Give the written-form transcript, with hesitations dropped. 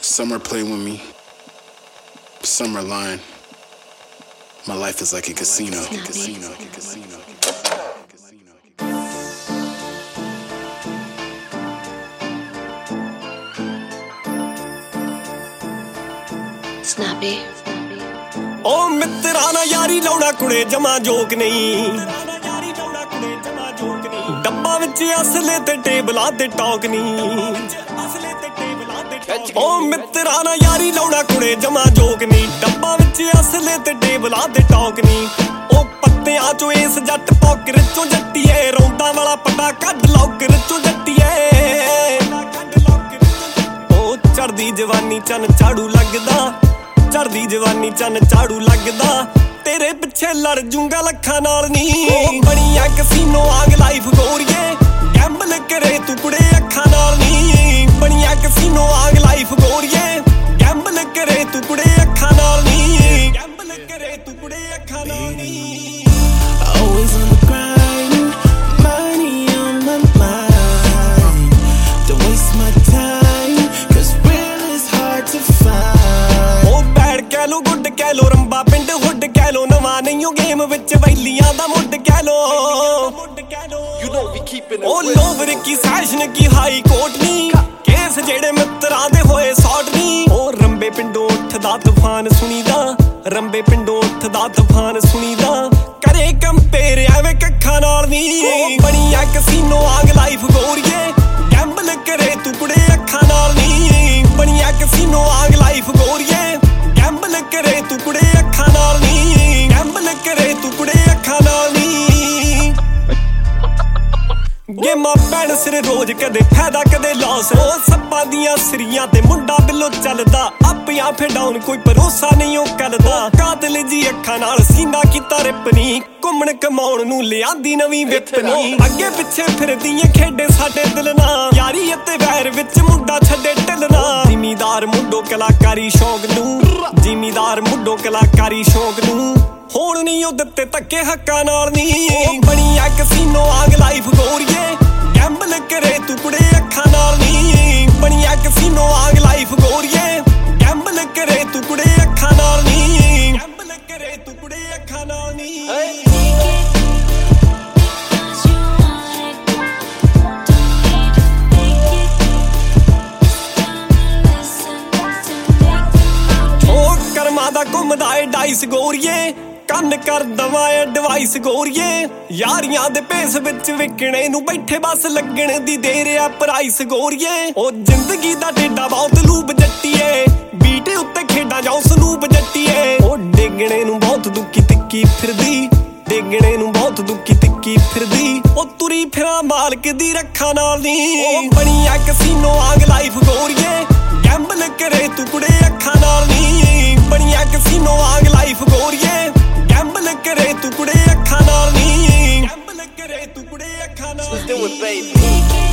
Some are playing with me, some are lying. My life is like a casino. Snappy. ओ मित्रा ना यारी लाउना कुड़े जमा joke नहीं डब्बा विच असले ते टेबलां ते टॉक नहीं ओ मित्रा ना यारी लाउना कुड़े जमा जोक नहीं डब्बा विच असले ते टेबलां ते टॉक नहीं ओ पत्तियां चो इस जट पॉकर चो जट्टीए रौंदा वाला पटा कढ लौकर चो जट्टीए ओ चढ़दी जवानी चन झाड़ू लगदा चढ़दी जवानी चन झाड़ू लगदा तेरे पिछे लड़ जूंगा लखां नाल नी बनिया कसीनो आग लाइफ गोरिए गैंबल करे तू कुड़े अखां नाल नी बनिया कसीनो आग लाइफ गोरिए गैंबल करे तू कुड़े अखां नाल नी गैंबल करे तू कुड़े अखां नाल नी Always on the grind, money on my mind. Don't waste my time, cause real is hard to find. ओ बैड कह लो गुड कह लो रंबा पिंड हुड कह लो नवा नहीं गेम विच वैलियां दा मुड कह लो ओ लोवर की सैशन की हाई कोर्ट नी केस जेड़े मित्तरां दे होए सॉर्ट नी ओ रंबे पिंडों उठदा तूफान सुनीदा रंबे पिंडों उठदा तूफान सुनीदा करे कंपेयर एवें कखां नाल नी बनिया कसीनो आग लाइफ गोरिए गैंबल करे तू कुड़े अखां नाल नी बनिया कसीनो आग लाइफ गोरिए गैंबल करे तू कुड़े अखां नाल नी गैंबल करे तू कुड़े अखां नाल नी गेमां पैण सिर रोज कदे फायदा कदे लॉस ओ सप्पां दियां सिरियां ते मुंडा बिल्लो चलदा अपियां फे डाउन कोई भरोसा नहीं ओ करदा कातल जी अखां नाल सीना कीता रिपनी घुम्मण कमाउण नूं लिआंदी नवीं विपनी अगे पिछे फिरदीए खेडे साडे दिल ना यारी अते वैर विच मुंडा छड्डे ढलना जिमीदार मुंडो कलाकारी शौक नूं जिमीदार मुंडो कलाकारी शौक नूं होण नहीं ओ दित्ते धक्के हक्कां नाल नी बनिया कसीनो आग लाइफ गोरिए गैंबल करे तू कुड़े अखां नाल नी बनिया कसीनो आग लाइफ गोरिए गैंबल करे तू कुड़े अखां नाल नी गैंबल करे तू कुड़े अखां नाल नी ਕਰਮਾਂ ਦਾ ਘੁੰਮਦਾ ਏ ਡਾਈਸ ਗੋਰੀਏ ਕੰਨ ਕਰ ਦਵਾ ਐਡਵਾਈਸ ਗੋਰੀਏ ਯਾਰੀਆਂ ਦੇ ਭੇਸ ਵਿੱਚ ਵਿਕਣੇ ਨੂੰ ਬੈਠੇ ਬਸ ਲੱਗਣ ਦੀ ਦੇਰ ਆ ਪ੍ਰਾਈਸ ਗੋਰੀਏ ਉਹ ਜ਼ਿੰਦਗੀ ਦਾ ਡੇਡਾ ਬਹੁਤ ਲੂਬ ਜੱਟੀਏ ਬੀਟ ਉੱਤੇ ਖੇਡਾਂ ਜਾਉ ਸਨੂਪ ਜੱਟੀਏ ਉਹ ਡੇਗਣੇ ਨੂੰ ਬਹੁਤ ਦੁੱਖੀ ਤਿੱਕੀ ਫਿਰਦੀ ਡੇਗਣੇ ਨੂੰ ਬਹੁਤ ਦੁੱਖੀ ਤਿੱਕੀ ਫਿਰਦੀ ਉਹ ਤੁਰੀ ਫਿਰਾਂ ਮਾਲਕ ਦੀ ਰੱਖਾਂ ਨਾਲ ਨੀ ਉਹ ਬਨੀਆ ਕਸੀਨੋ ਆਗ ਲਾਈਫ ਗੋਰੀਏ ਗੈਂਬਲ करे तू कुड़े अखां नाल नी बनिया कसीनो आग लाइफ गोरिए गैंबल करे तू कुड़े अखां नाल नी गैंबल करे तू कुड़े अखां नाल नी